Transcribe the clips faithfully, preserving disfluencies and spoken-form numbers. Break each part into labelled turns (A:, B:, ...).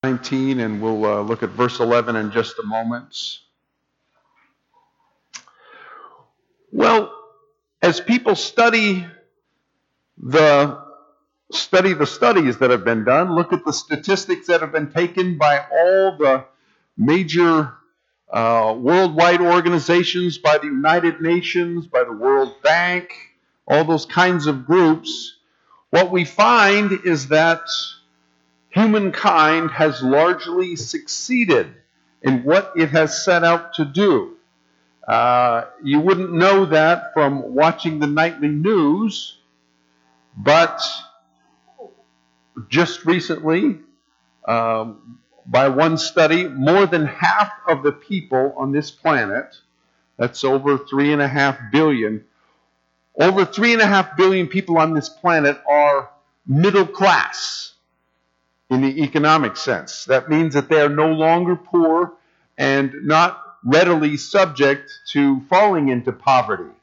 A: nineteen, and we'll uh, look at verse eleven in just a moment. Well, as people study the study the studies that have been done, look at the statistics that have been taken by all the major uh, worldwide organizations, by the United Nations, by the World Bank, all those kinds of groups, what we find is that humankind has largely succeeded in what it has set out to do. Uh, you wouldn't know that from watching the nightly news, but just recently, um, by one study, more than half of the people on this planet, that's over three and a half billion, over three and a half billion people on this planet are middle class in the economic sense. That means that they are no longer poor and not readily subject to falling into poverty.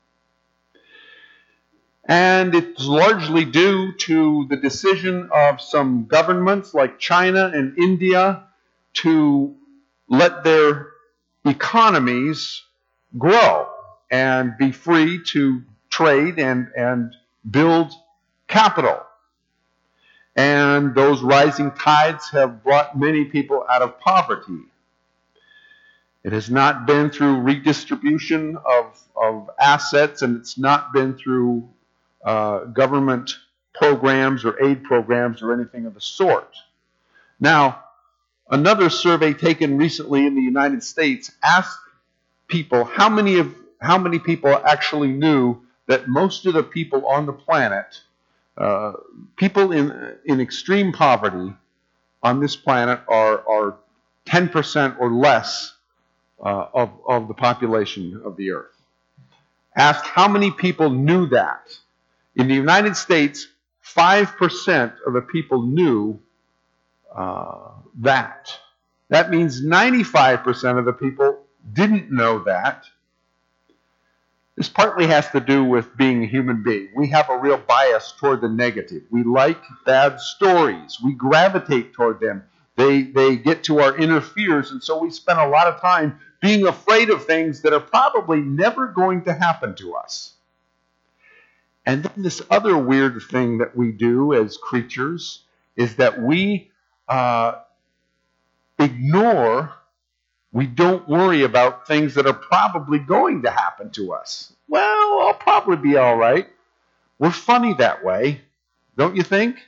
A: And it's largely due to the decision of some governments like China and India to let their economies grow and be free to trade and, and build capital. And those rising tides have brought many people out of poverty. It has not been through redistribution of, of assets, and it's not been through uh, government programs or aid programs or anything of the sort. Now, another survey taken recently in the United States asked people how many of how many people actually knew that most of the people on the planet, uh, people in in extreme poverty on this planet, are are ten percent or less uh, of of the population of the earth. Asked how many people knew that. In the United States, five percent of the people knew uh, that. That means ninety-five percent of the people didn't know that. This partly has to do with being a human being. We have a real bias toward the negative. We like bad stories. We gravitate toward them. They, they get to our inner fears, and so we spend a lot of time being afraid of things that are probably never going to happen to us. And then this other weird thing that we do as creatures is that we uh, ignore, we don't worry about things that are probably going to happen to us. Well, I'll probably be all right. We're funny that way, don't you think?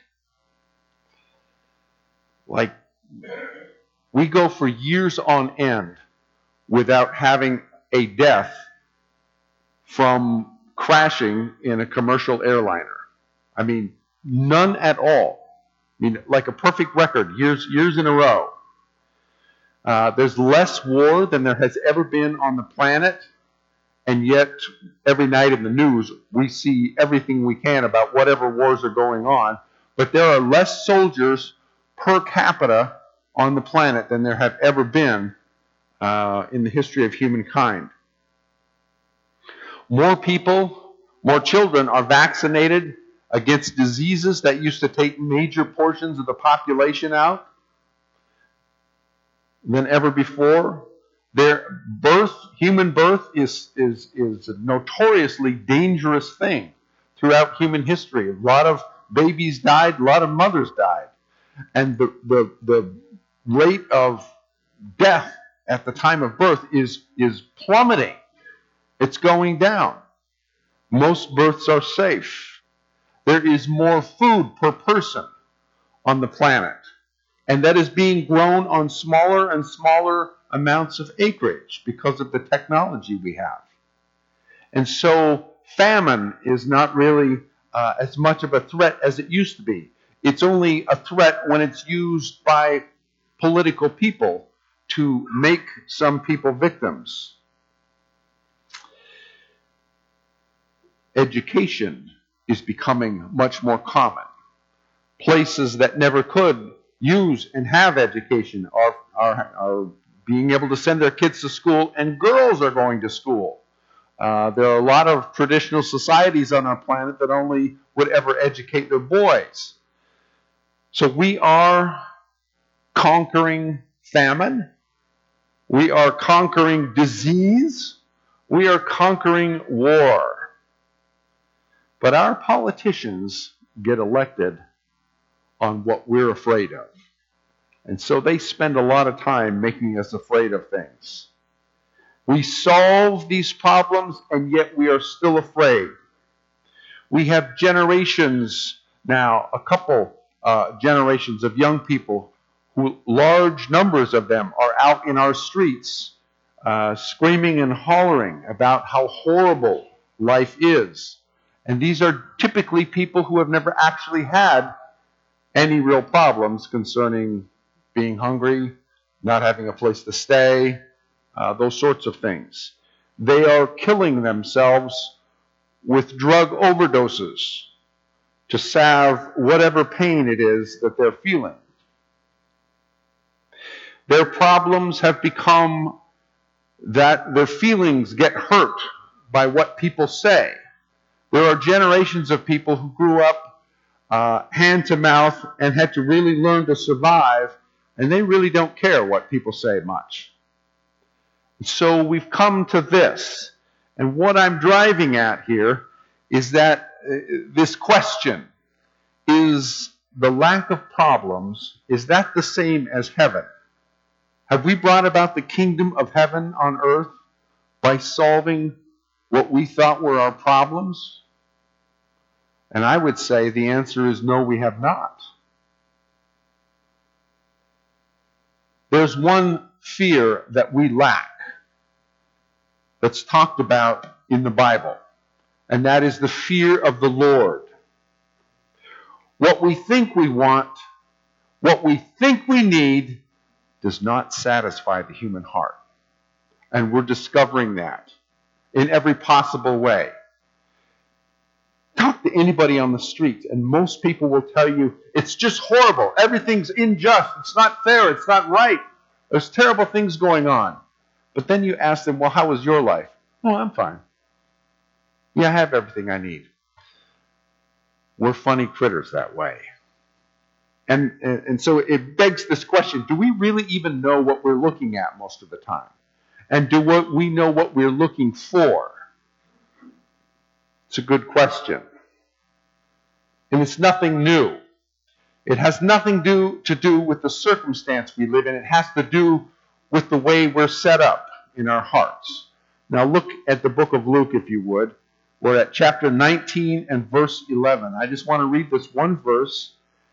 A: Like, we go for years on end without having a death from crashing in a commercial airliner. I mean, none at all. I mean, like a perfect record, years years in a row. Uh, there's less war than there has ever been on the planet, and yet every night in the news we see everything we can about whatever wars are going on, but there are less soldiers per capita on the planet than there have ever been uh, in the history of humankind. More people, more children are vaccinated against diseases that used to take major portions of the population out than ever before. Their birth, human birth, is, is, is a notoriously dangerous thing throughout human history. A lot of babies died, a lot of mothers died. And the, the, the rate of death at the time of birth is, is plummeting. It's going down. Most births are safe. There is more food per person on the planet, and that is being grown on smaller and smaller amounts of acreage because of the technology we have. And so famine is not really uh, as much of a threat as it used to be. It's only a threat when it's used by political people to make some people victims. Education is becoming much more common. Places that never could use and have education are, are, are being able to send their kids to school, and girls are going to school. Uh, there are a lot of traditional societies on our planet that only would ever educate their boys. So we are conquering famine. We are conquering disease. We are conquering war. But our politicians get elected on what we're afraid of. And so they spend a lot of time making us afraid of things. We solve these problems, and yet we are still afraid. We have generations now, a couple uh, generations of young people, who large numbers of them are out in our streets uh, screaming and hollering about how horrible life is. And these are typically people who have never actually had any real problems concerning being hungry, not having a place to stay, uh, those sorts of things. They are killing themselves with drug overdoses to salve whatever pain it is that they're feeling. Their problems have become that their feelings get hurt by what people say. There are generations of people who grew up uh, hand to mouth and had to really learn to survive, and they really don't care what people say much. So we've come to this. And what I'm driving at here is that uh, this question, is the lack of problems, is that the same as heaven? Have we brought about the kingdom of heaven on earth by solving what we thought were our problems? And I would say the answer is no, we have not. There's one fear that we lack that's talked about in the Bible, and that is the fear of the Lord. What we think we want, what we think we need, does not satisfy the human heart. And we're discovering that in every possible way. Talk to anybody on the street, and most people will tell you, it's just horrible. Everything's unjust. It's not fair. It's not right. There's terrible things going on. But then you ask them, well, how was your life? Oh, I'm fine. Yeah, I have everything I need. We're funny critters that way. And, and, and so it begs this question, do we really even know what we're looking at most of the time? And do what we know what we're looking for? It's a good question. And it's nothing new. It has nothing do, to do with the circumstance we live in. It has to do with the way we're set up in our hearts. Now look at the book of Luke, if you would. We're at chapter nineteen and verse eleven. I just want to read this one verse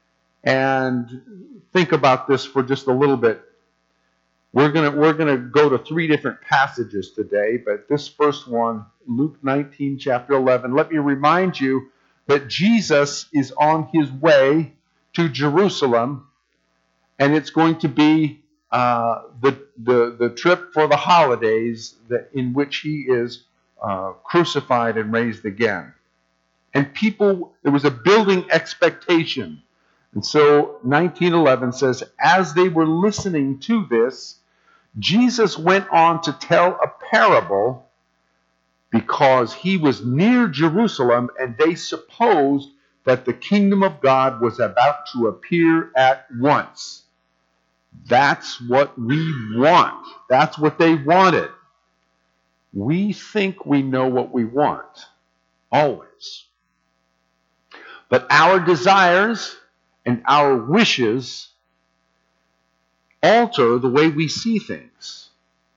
A: and think about this for just a little bit. We're going to we're going to go to three different passages today, but this first one, Luke nineteen, chapter eleven, let me remind you that Jesus is on his way to Jerusalem, and it's going to be uh, the, the, the trip for the holidays that, in which he is uh, crucified and raised again. And people, there was a building expectation. And so nineteen eleven says, as they were listening to this, Jesus went on to tell a parable because he was near Jerusalem and they supposed that the kingdom of God was about to appear at once. That's what we want. That's what they wanted. We think we know what we want, always. But our desires and our wishes alter the way we see things.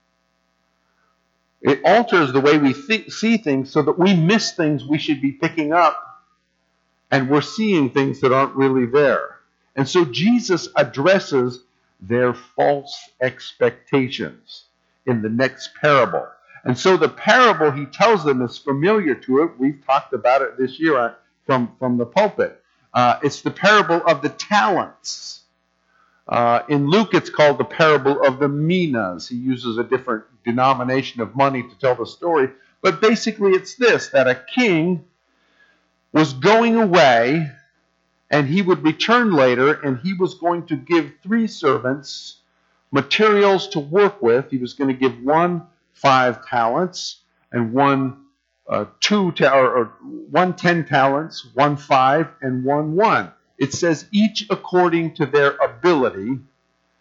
A: It alters the way we th- see things so that we miss things we should be picking up, and we're seeing things that aren't really there. And so Jesus addresses their false expectations in the next parable. And so the parable he tells them is familiar to it. We've talked about it this year from, from the pulpit. Uh, it's the parable of the talents. Uh, in Luke, it's called the parable of the minas. He uses a different denomination of money to tell the story. But basically it's this, that a king was going away, and he would return later, and he was going to give three servants materials to work with. He was going to give one five talents, and one uh, two ta- or, or one ten talents, one five, and one one. It says each according to their ability.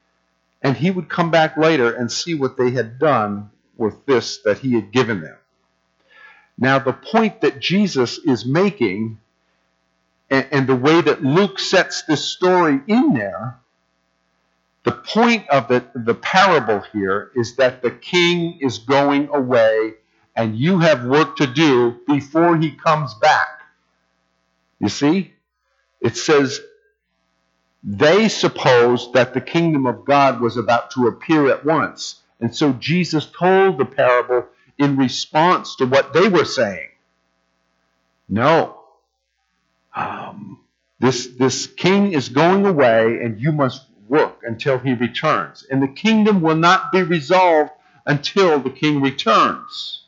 A: and he would come back later and see what they had done with this that he had given them. Now, the point that Jesus is making, and, and the way that Luke sets this story in there, the point of the, the parable here is that the king is going away and you have work to do before he comes back. You see? It says, they supposed that the kingdom of God was about to appear at once. And so Jesus told the parable in response to what they were saying. No. Um, this, this king is going away and you must work until he returns. And the kingdom will not be resolved until the king returns.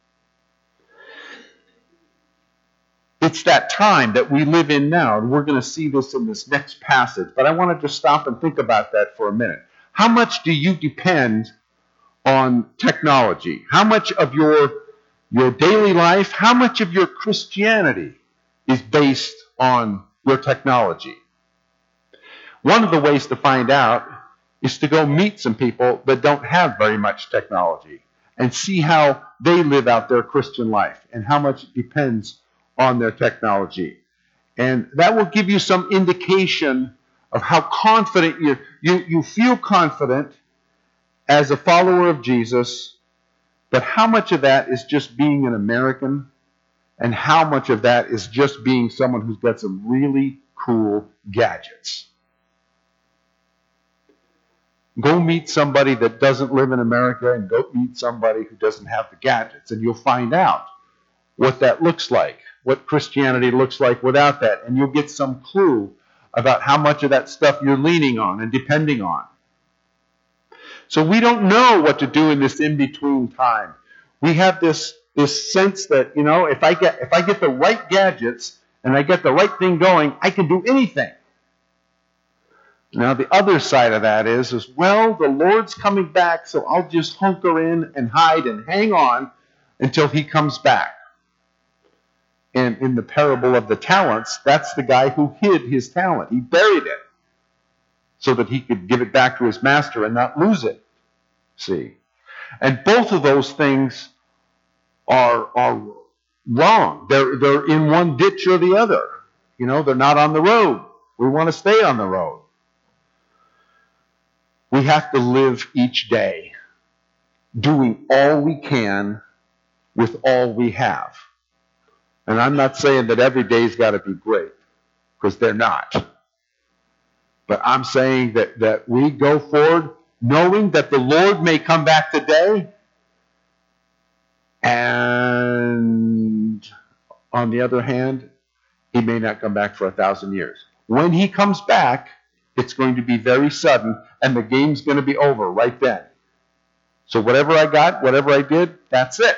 A: It's that time that we live in now, and we're going to see this in this next passage. But I want to just stop and think about that for a minute. How much do you depend on technology? How much of your, your daily life, how much of your Christianity is based on your technology? One of the ways to find out is to go meet some people that don't have very much technology and see how they live out their Christian life and how much it depends on their technology. And that will give you some indication of how confident you you you feel confident as a follower of Jesus, but how much of that is just being an American and how much of that is just being someone who's got some really cool gadgets. Go meet somebody that doesn't live in America and go meet somebody who doesn't have the gadgets, and you'll find out what that looks like, what Christianity looks like without that, and you'll get some clue about how much of that stuff you're leaning on and depending on. So we don't know what to do in this in-between time. We have this, this sense that, you know, if I get if I get the right gadgets and I get the right thing going, I can do anything. Now the other side of that is, is well, the Lord's coming back, so I'll just hunker in and hide and hang on until he comes back. And in the parable of the talents, that's the guy who hid his talent. He buried it so that he could give it back to his master and not lose it. See? And both of those things are, are wrong. They're, they're in one ditch or the other. You know, they're not on the road. We want to stay on the road. We have to live each day doing all we can with all we have. And I'm not saying that every day's got to be great, because they're not. But I'm saying that, that we go forward knowing that the Lord may come back today, and on the other hand, he may not come back for a thousand years. When he comes back, it's going to be very sudden, and the game's going to be over right then. So whatever I got, whatever I did, that's it.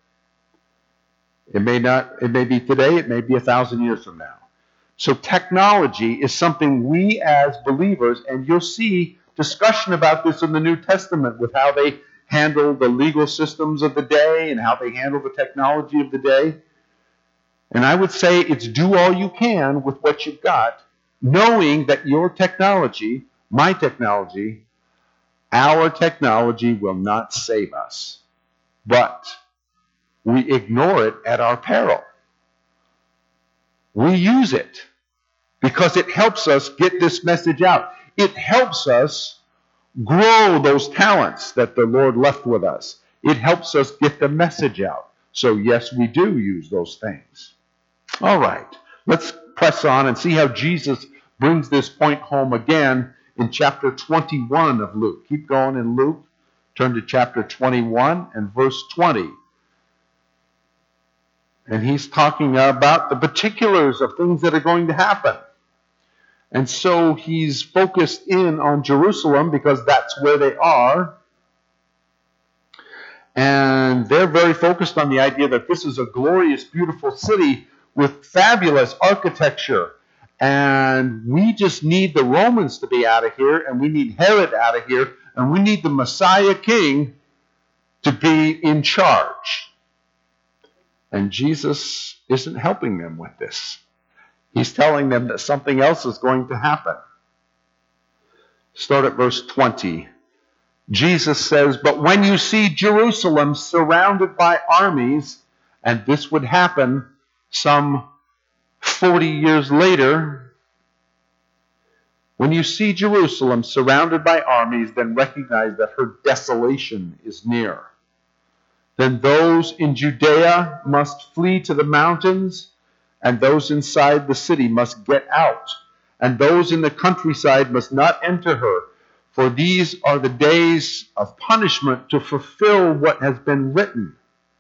A: It may not, it may be today, it may be a thousand years from now. So technology is something we as believers, and you'll see discussion about this in the New Testament with how they handle the legal systems of the day and how they handle the technology of the day. And I would say it's do all you can with what you've got, knowing that your technology, my technology, our technology will not save us. But we ignore it at our peril. We use it because it helps us get this message out. It helps us grow those talents that the Lord left with us. It helps us get the message out. So yes, we do use those things. All right, let's press on and see how Jesus brings this point home again in chapter twenty-one of Luke. Keep going in Luke. Turn to chapter twenty-one and verse twenty. And he's talking about the particulars of things that are going to happen. And so he's focused in on Jerusalem because that's where they are. And they're very focused on the idea that this is a glorious, beautiful city with fabulous architecture. And we just need the Romans to be out of here, and we need Herod out of here, and we need the Messiah King to be in charge. And Jesus isn't helping them with this. He's telling them that something else is going to happen. Start at verse twenty. Jesus says, but when you see Jerusalem surrounded by armies, and this would happen some forty years later, when you see Jerusalem surrounded by armies, then recognize that her desolation is near. Then those in Judea must flee to the mountains, and those inside the city must get out, and those in the countryside must not enter her, for these are the days of punishment to fulfill what has been written.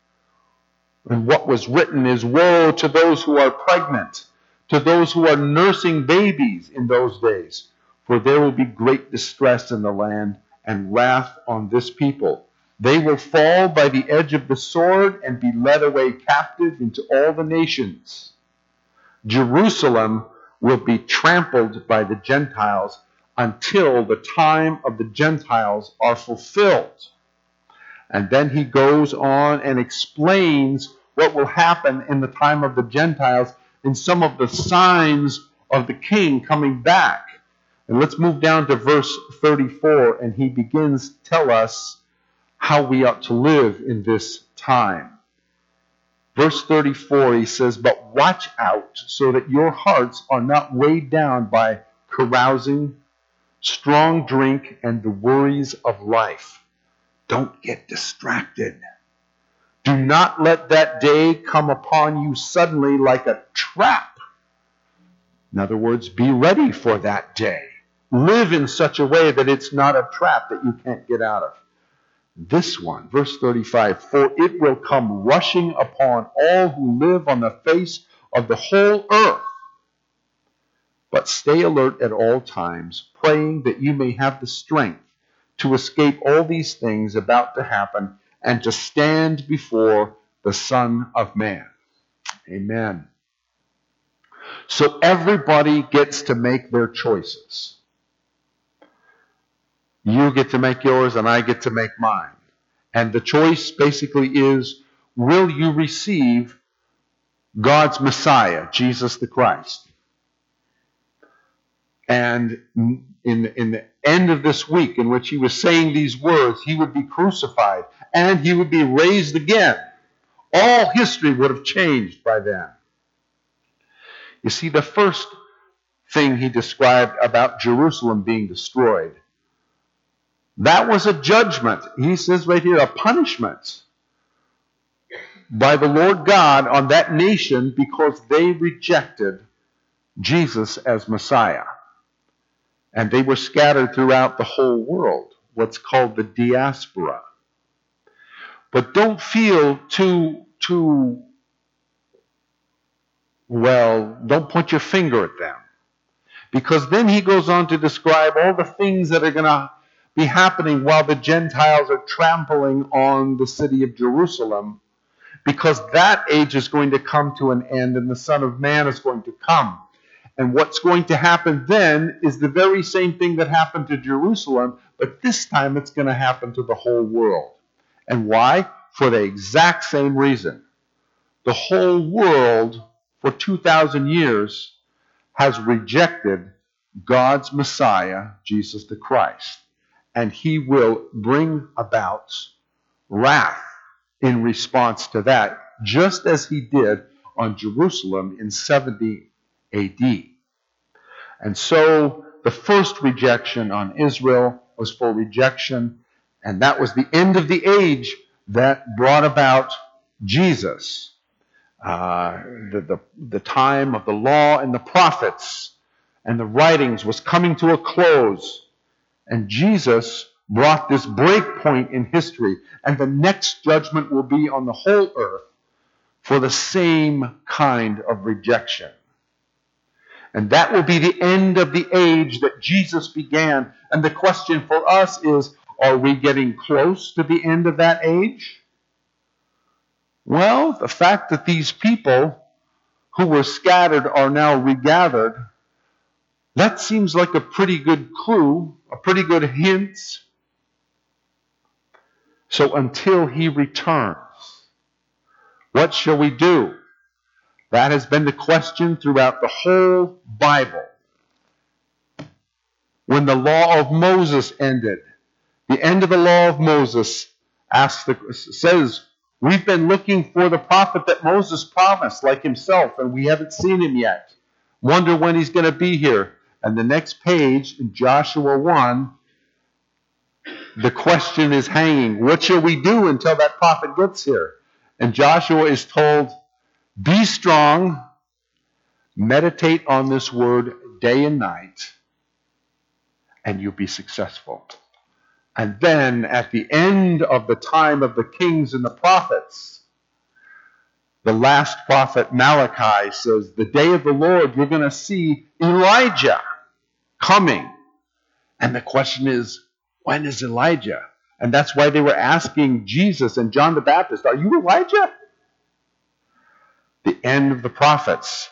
A: And what was written is, woe to those who are pregnant, to those who are nursing babies in those days, for there will be great distress in the land and wrath on this people. They will fall by the edge of the sword and be led away captive into all the nations. Jerusalem will be trampled by the Gentiles until the time of the Gentiles are fulfilled. And then he goes on and explains what will happen in the time of the Gentiles and some of the signs of the king coming back. And let's move down to verse thirty-four, and he begins to tell us how we ought to live in this time. Verse thirty-four, he says, but watch out so that your hearts are not weighed down by carousing, strong drink, and the worries of life. Don't get distracted. Do not let that day come upon you suddenly like a trap. In other words, be ready for that day. Live in such a way that it's not a trap that you can't get out of. This one, verse thirty-five, for it will come rushing upon all who live on the face of the whole earth. But stay alert at all times, praying that you may have the strength to escape all these things about to happen and to stand before the Son of Man. Amen. So everybody gets to make their choices. You get to make yours and I get to make mine. And the choice basically is, will you receive God's Messiah, Jesus the Christ? And in, in the end of this week in which he was saying these words, he would be crucified and he would be raised again. All history would have changed by then. You see, the first thing he described about Jerusalem being destroyed, that was a judgment. He says right here, a punishment by the Lord God on that nation because they rejected Jesus as Messiah. And they were scattered throughout the whole world, what's called the diaspora. But don't feel too, too, well, don't point your finger at them. Because then he goes on to describe all the things that are going to be happening while the Gentiles are trampling on the city of Jerusalem, because that age is going to come to an end and the Son of Man is going to come. And what's going to happen then is the very same thing that happened to Jerusalem, but this time it's going to happen to the whole world. And why? For the exact same reason. The whole world for two thousand years has rejected God's Messiah, Jesus the Christ. And he will bring about wrath in response to that, just as he did on Jerusalem in seventy A D. And so the first rejection on Israel was for rejection, and that was the end of the age that brought about Jesus. Uh, the, the, the time of the law and the prophets and the writings was coming to a close. And Jesus brought this break point in history, and the next judgment will be on the whole earth for the same kind of rejection. And that will be the end of the age that Jesus began. And the question for us is, are we getting close to the end of that age? Well, the fact that these people who were scattered are now regathered, that seems like a pretty good clue, a pretty good hint. So until he returns, what shall we do? That has been the question throughout the whole Bible. When the law of Moses ended, The end of the law of Moses asks the, says, we've been looking for the prophet that Moses promised, like himself, and we haven't seen him yet. Wonder when he's going to be here. And the next page, in Joshua one, the question is hanging. What shall we do until that prophet gets here? And Joshua is told, be strong, meditate on this word day and night, and you'll be successful. And then at the end of the time of the kings and the prophets, the last prophet Malachi says, the day of the Lord, you're going to see Elijah coming. And the question is, when is Elijah? And that's why they were asking Jesus and John the Baptist, are you Elijah? The end of the prophets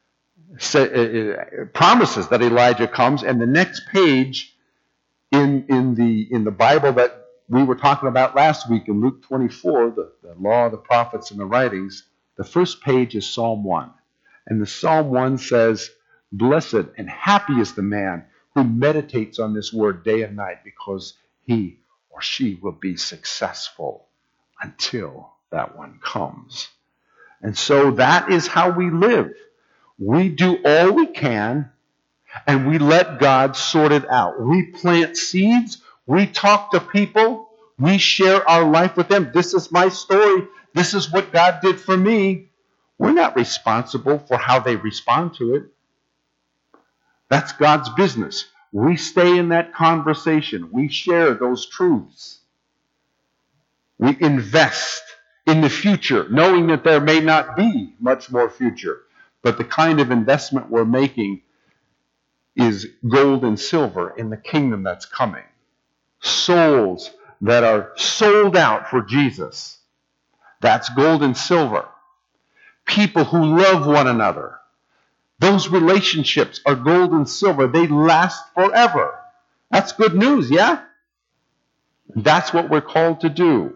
A: say, uh, promises that Elijah comes, and the next page in, in, the, in the Bible that we were talking about last week in Luke twenty-four, the, the law, the prophets, and the writings, the first page is Psalm one. And the Psalm one says, blessed and happy is the man who meditates on this word day and night, because he or she will be successful until that one comes. And so that is how we live. We do all we can, and we let God sort it out. We plant seeds. We talk to people. We share our life with them. This is my story. This is what God did for me. We're not responsible for how they respond to it. That's God's business. We stay in that conversation. We share those truths. We invest in the future, knowing that there may not be much more future. But the kind of investment we're making is gold and silver in the kingdom that's coming. Souls that are sold out for Jesus. That's gold and silver. People who love one another. Those relationships are gold and silver. They last forever. That's good news, yeah? That's what we're called to do.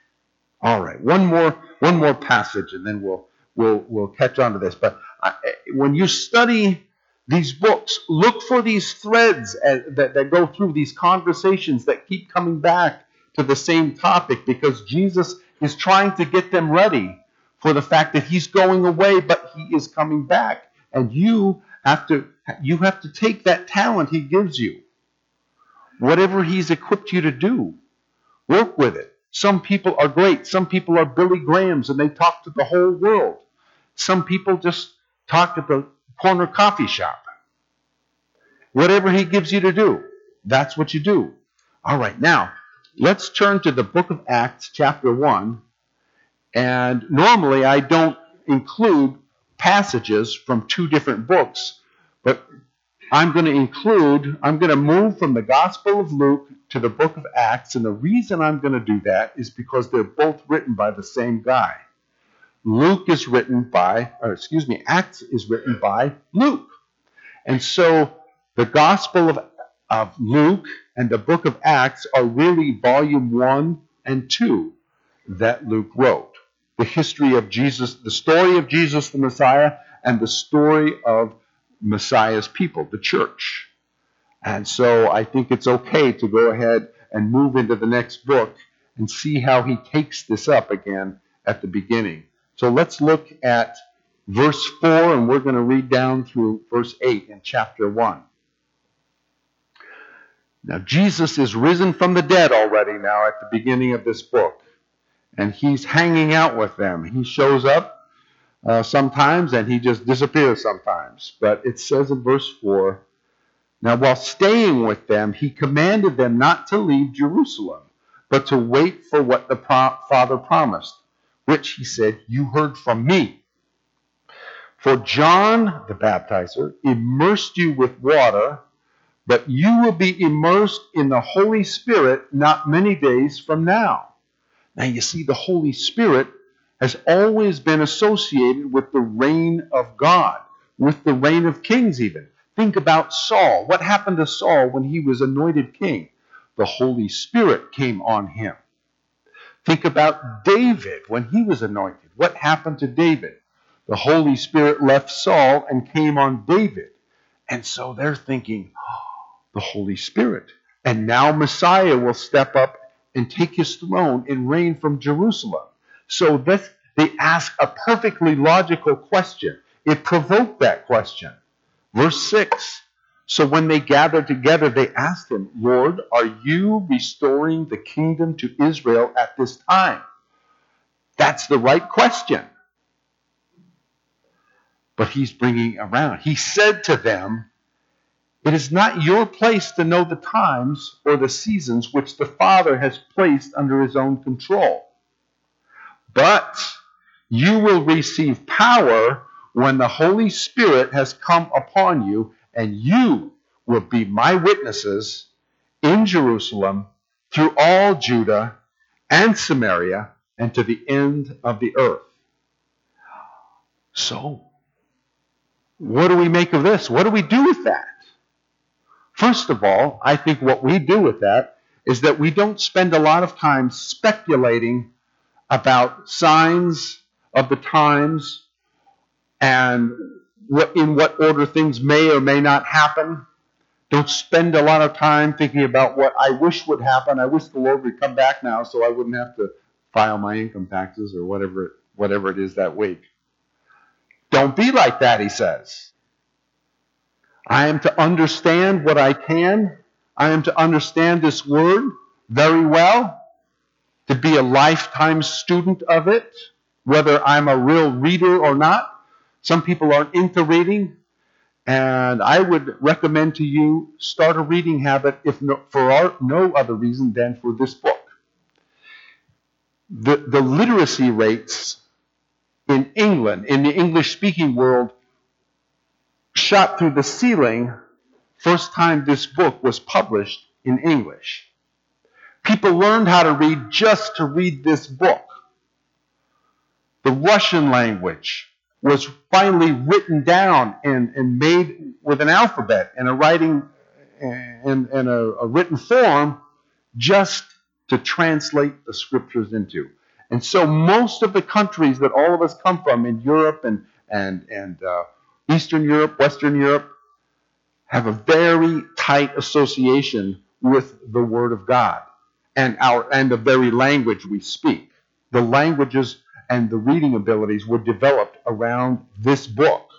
A: All right, one more, one more passage, and then we'll we'll we'll catch on to this. But I, when you study these books, look for these threads as, that, that go through these conversations that keep coming back to the same topic, because Jesus is trying to get them ready for the fact that he's going away, but he is coming back. And you have to you have to take that talent he gives you. Whatever he's equipped you to do, work with it. Some people are great. Some people are Billy Grahams, and they talk to the whole world. Some people just talk at the corner coffee shop. Whatever he gives you to do, that's what you do. All right, now, let's turn to the book of Acts, chapter one. And normally I don't include passages from two different books, but I'm going to include, I'm going to move from the Gospel of Luke to the book of Acts, and the reason I'm going to do that is because they're both written by the same guy. Luke is written by, or excuse me, Acts is written by Luke. And so the Gospel of, of Luke and the book of Acts are really volume one and two that Luke wrote. The history of Jesus, the story of Jesus the Messiah, and the story of Messiah's people, the church. And so I think it's okay to go ahead and move into the next book and see how he takes this up again at the beginning. So let's look at verse four, and we're going to read down through verse eight in chapter one. Now, Jesus is risen from the dead already now at the beginning of this book. And he's hanging out with them. He shows up uh, sometimes, and he just disappears sometimes. But it says in verse four, now while staying with them, he commanded them not to leave Jerusalem, but to wait for what the pro- Father promised, which he said, you heard from me. For John the baptizer immersed you with water, but you will be immersed in the Holy Spirit not many days from now. Now you see, the Holy Spirit has always been associated with the reign of God, with the reign of kings even. Think about Saul. What happened to Saul when he was anointed king? The Holy Spirit came on him. Think about David when he was anointed. What happened to David? The Holy Spirit left Saul and came on David. And so they're thinking, oh, the Holy Spirit. And now Messiah will step up and take his throne and reign from Jerusalem. So this, they ask a perfectly logical question. It provoked that question. Verse six. So when they gathered together, they asked him, Lord, are you restoring the kingdom to Israel at this time? That's the right question. But he's bringing it around. He said to them, it is not your place to know the times or the seasons which the Father has placed under his own control. But you will receive power when the Holy Spirit has come upon you, and you will be my witnesses in Jerusalem, through all Judah and Samaria, and to the end of the earth. So, what do we make of this? What do we do with that? First of all, I think what we do with that is that we don't spend a lot of time speculating about signs of the times and what, in what order things may or may not happen. Don't spend a lot of time thinking about what I wish would happen. I wish the Lord would come back now so I wouldn't have to file my income taxes or whatever, whatever it is that week. Don't be like that, he says. I am to understand what I can. I am to understand this word very well, to be a lifetime student of it, whether I'm a real reader or not. Some people aren't into reading, and I would recommend to you start a reading habit, if no, for our, no other reason than for this book. The, the literacy rates in England, in the English-speaking world, shot through the ceiling first time this book was published in English. People learned how to read just to read this book. The Russian language was finally written down and, and made with an alphabet and a writing and, and a, a written form just to translate the scriptures into. And so most of the countries that all of us come from in Europe and, and, and uh, Eastern Europe, Western Europe, have a very tight association with the Word of God and our and the very language we speak. The languages and the reading abilities were developed around this book.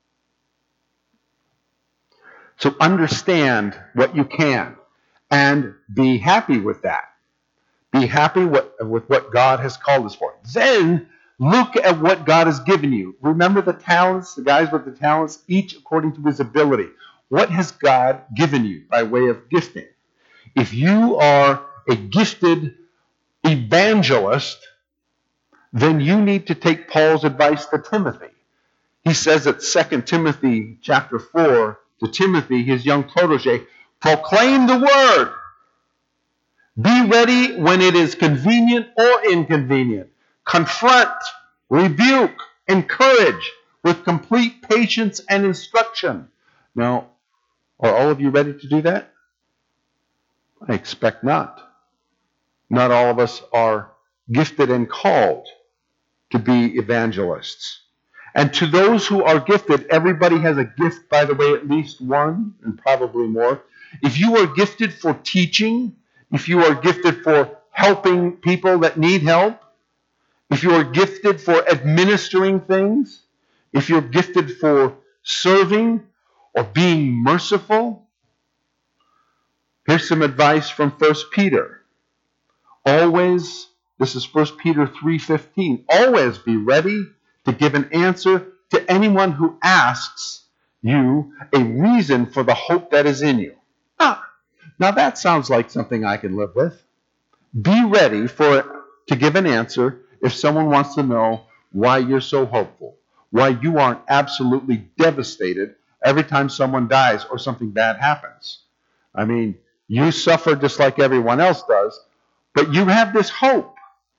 A: So understand what you can and be happy with that. Be happy with, with what God has called us for. Then look at what God has given you. Remember the talents, the guys with the talents, each according to his ability. What has God given you by way of gifting? If you are a gifted evangelist, then you need to take Paul's advice to Timothy. He says at Second Timothy chapter four to Timothy, his young protege, proclaim the word. Be ready when it is convenient or inconvenient. Confront, rebuke, encourage with complete patience and instruction. Now, are all of you ready to do that? I expect not. Not all of us are gifted and called to be evangelists. And to those who are gifted, everybody has a gift, by the way, at least one, and probably more. If you are gifted for teaching, if you are gifted for helping people that need help, if you are gifted for administering things, if you're gifted for serving or being merciful, here's some advice from First Peter. Always, this is First Peter three fifteen, always be ready to give an answer to anyone who asks you a reason for the hope that is in you. Ah, now that sounds like something I can live with. Be ready for to give an answer if someone wants to know why you're so hopeful, why you aren't absolutely devastated every time someone dies or something bad happens. I mean, you suffer just like everyone else does, but you have this hope.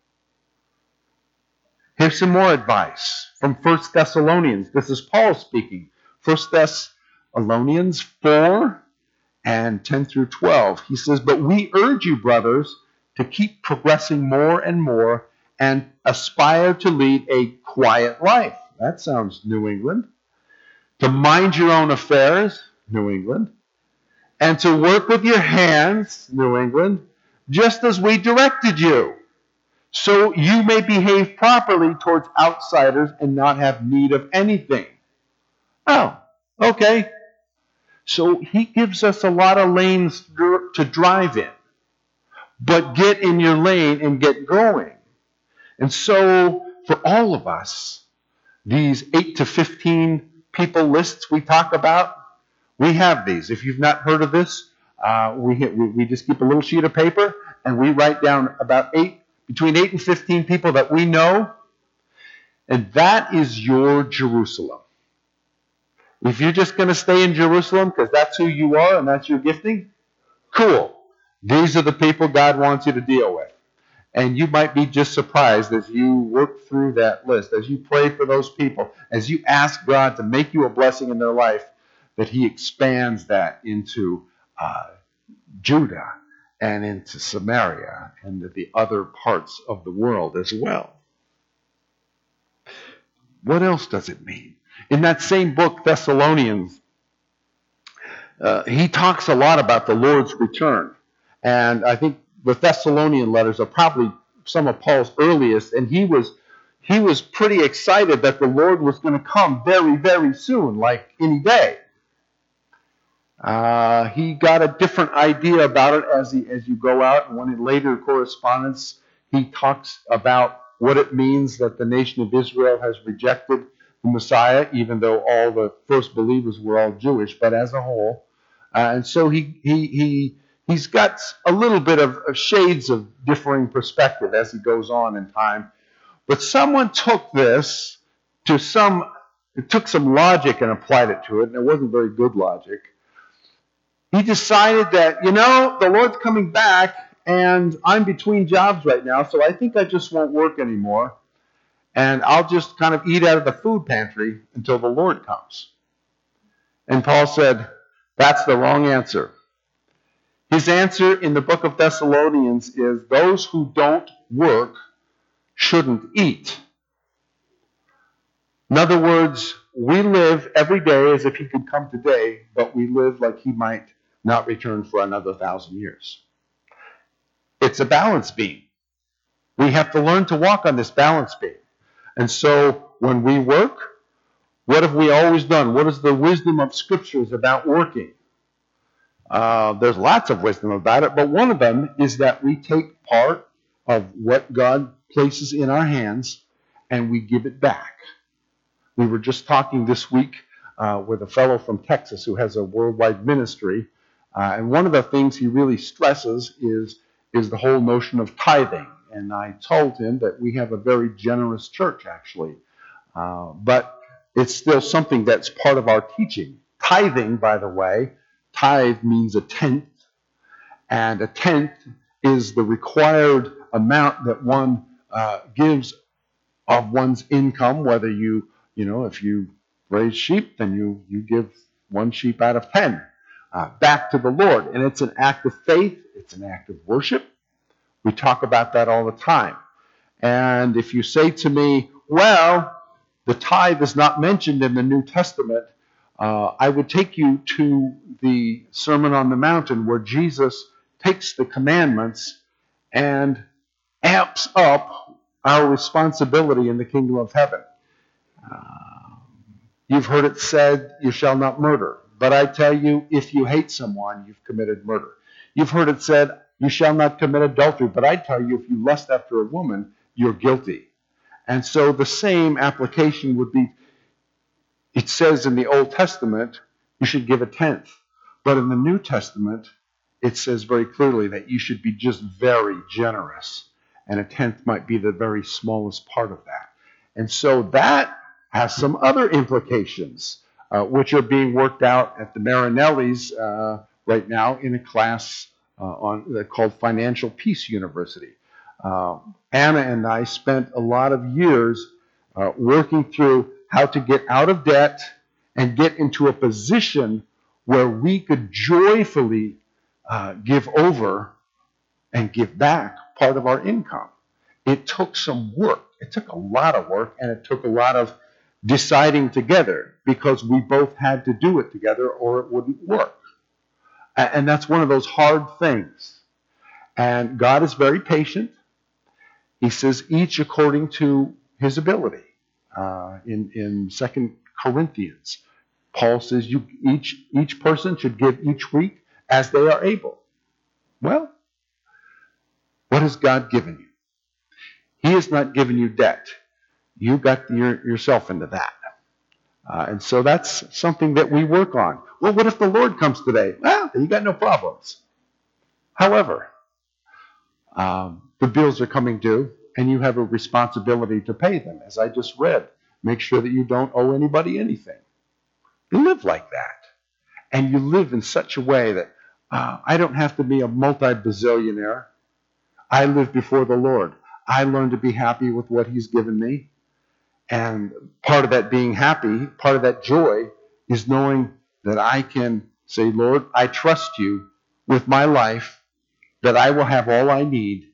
A: Here's some more advice from First Thessalonians. This is Paul speaking. First Thessalonians four and ten through twelve. He says, but we urge you, brothers, to keep progressing more and more and aspire to lead a quiet life. That sounds New England. To mind your own affairs, New England. and to work with your hands, New England, just as we directed you, so you may behave properly towards outsiders and not have need of anything. Oh, okay. So he gives us a lot of lanes to drive in. But get in your lane and get going. And so for all of us, these eight to fifteen people lists we talk about, we have these. If you've not heard of this, uh, we, we we just keep a little sheet of paper and we write down about eight, between eight and fifteen people that we know, and that is your Jerusalem. If you're just going to stay in Jerusalem because that's who you are and that's your gifting, cool. These are the people God wants you to deal with. And you might be just surprised as you work through that list, as you pray for those people, as you ask God to make you a blessing in their life, that he expands that into uh, Judah and into Samaria and to the other parts of the world as well. What else does it mean? In that same book, Thessalonians, uh, he talks a lot about the Lord's return. And I think the Thessalonian letters are probably some of Paul's earliest, and he was he was pretty excited that the Lord was going to come very, very soon, like any day. Uh, he got a different idea about it as he as you go out, and when in later correspondence he talks about what it means that the nation of Israel has rejected the Messiah, even though all the first believers were all Jewish, but as a whole. Uh, and so he he he he's got a little bit of, of shades of differing perspective as he goes on in time. But someone took this to some, it took some logic and applied it to it, and it wasn't very good logic. He decided that, you know, the Lord's coming back, and I'm between jobs right now, so I think I just won't work anymore, and I'll just kind of eat out of the food pantry until the Lord comes. And Paul said, that's the wrong answer. His answer in the book of Thessalonians is those who don't work shouldn't eat. In other words, we live every day as if he could come today, but we live like he might not return for another thousand years. It's a balance beam. We have to learn to walk on this balance beam. And so when we work, what have we always done? What is the wisdom of scriptures about working? Uh, there's lots of wisdom about it, but one of them is that we take part of what God places in our hands and we give it back. We were just talking this week uh, with a fellow from Texas who has a worldwide ministry, uh, and one of the things he really stresses is, is the whole notion of tithing. And I told him that we have a very generous church, actually, uh, but it's still something that's part of our teaching. Tithing, by the way, tithe means a tenth, and a tenth is the required amount that one uh, gives of one's income, whether you, you know, if you raise sheep, then you, you give one sheep out of ten uh, back to the Lord. And it's an act of faith. It's an act of worship. We talk about that all the time. And if you say to me, well, the tithe is not mentioned in the New Testament, Uh, I would take you to the Sermon on the Mountain where Jesus takes the commandments and amps up our responsibility in the kingdom of heaven. Uh, you've heard it said, you shall not murder. But I tell you, if you hate someone, you've committed murder. You've heard it said, you shall not commit adultery. But I tell you, if you lust after a woman, you're guilty. And so the same application would be, it says in the Old Testament, you should give a tenth. But in the New Testament, it says very clearly that you should be just very generous. And a tenth might be the very smallest part of that. And so that has some other implications, uh, which are being worked out at the Marinellis uh, right now in a class uh, on uh, called Financial Peace University. Uh, Anna and I spent a lot of years uh, working through how to get out of debt and get into a position where we could joyfully uh, give over and give back part of our income. It took some work. It took a lot of work, and it took a lot of deciding together because we both had to do it together or it wouldn't work. And that's one of those hard things. And God is very patient. He says, each according to his ability. Uh, in, in Second Corinthians, Paul says you each each person should give each week as they are able. Well, what has God given you? He has not given you debt. You got your, yourself into that. Uh, and so that's something that we work on. Well, what if the Lord comes today? Well, you got no problems. However, um, the bills are coming due, and you have a responsibility to pay them. As I just read, make sure that you don't owe anybody anything. You live like that. And you live in such a way that uh, I don't have to be a multi-bazillionaire. I live before the Lord. I learn to be happy with what he's given me. And part of that being happy, part of that joy, is knowing that I can say, Lord, I trust you with my life, that I will have all I need,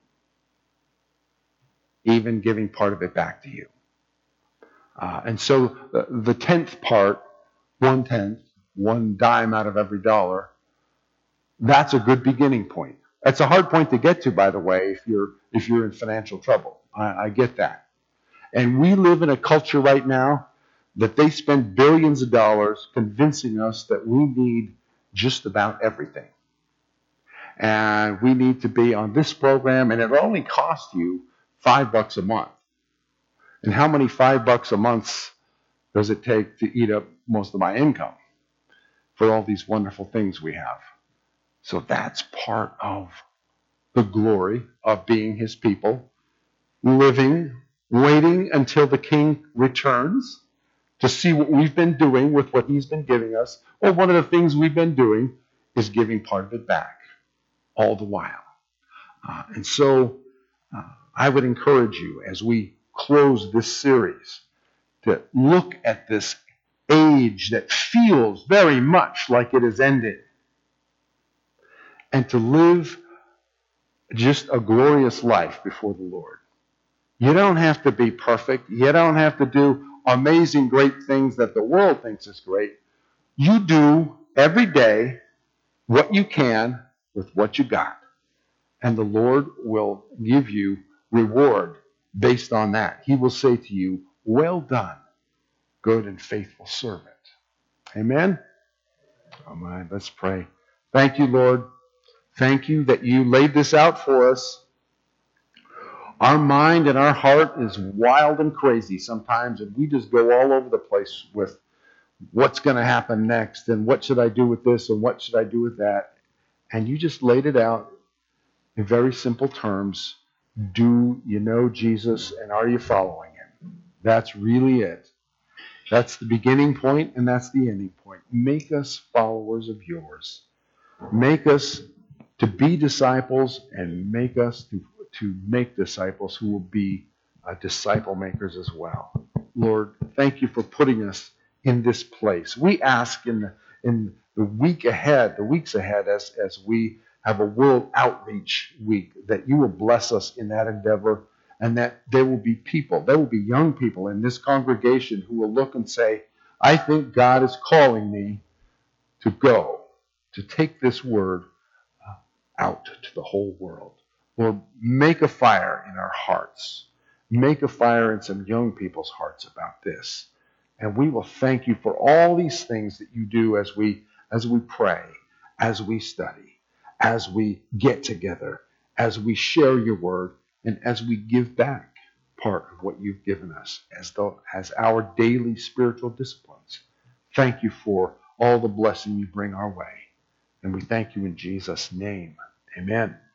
A: even giving part of it back to you. Uh, and so the, the tenth part, one-tenth, one dime out of every dollar, that's a good beginning point. That's a hard point to get to, by the way, if you're if you're in financial trouble. I, I get that. And we live in a culture right now that they spend billions of dollars convincing us that we need just about everything. And we need to be on this program, and it'll only cost you five bucks a month. And how many five bucks a month does it take to eat up most of my income for all these wonderful things we have? So that's part of the glory of being his people, living, waiting until the King returns to see what we've been doing with what he's been giving us. Well, one of the things we've been doing is giving part of it back all the while. Uh, and so uh, I would encourage you, as we close this series, to look at this age that feels very much like it has ended, and to live just a glorious life before the Lord. You don't have to be perfect. You don't have to do amazing, great things that the world thinks is great. You do every day what you can with what you got. And the Lord will give you reward based on that. He will say to you, well done, good and faithful servant. Amen? All right, let's pray. Thank you, Lord. Thank you that you laid this out for us. Our mind and our heart is wild and crazy sometimes, and we just go all over the place with what's going to happen next, and what should I do with this, and what should I do with that. And you just laid it out in very simple terms. Do you know Jesus, and are you following him? That's really it. That's the beginning point, and that's the ending point. Make us followers of yours. Make us to be disciples, and make us to, to make disciples who will be uh, disciple makers as well. Lord, thank you for putting us in this place. We ask in the, in the week ahead, the weeks ahead, as, as we have a World Outreach Week, that you will bless us in that endeavor, and that there will be people, there will be young people in this congregation who will look and say, I think God is calling me to go, to take this word out to the whole world. Lord, make a fire in our hearts. Make a fire in some young people's hearts about this. And we will thank you for all these things that you do as we as we pray, as we study, as we get together, as we share your word, and as we give back part of what you've given us as though as our daily spiritual disciplines. Thank you for all the blessing you bring our way. And we thank you in Jesus' name. Amen.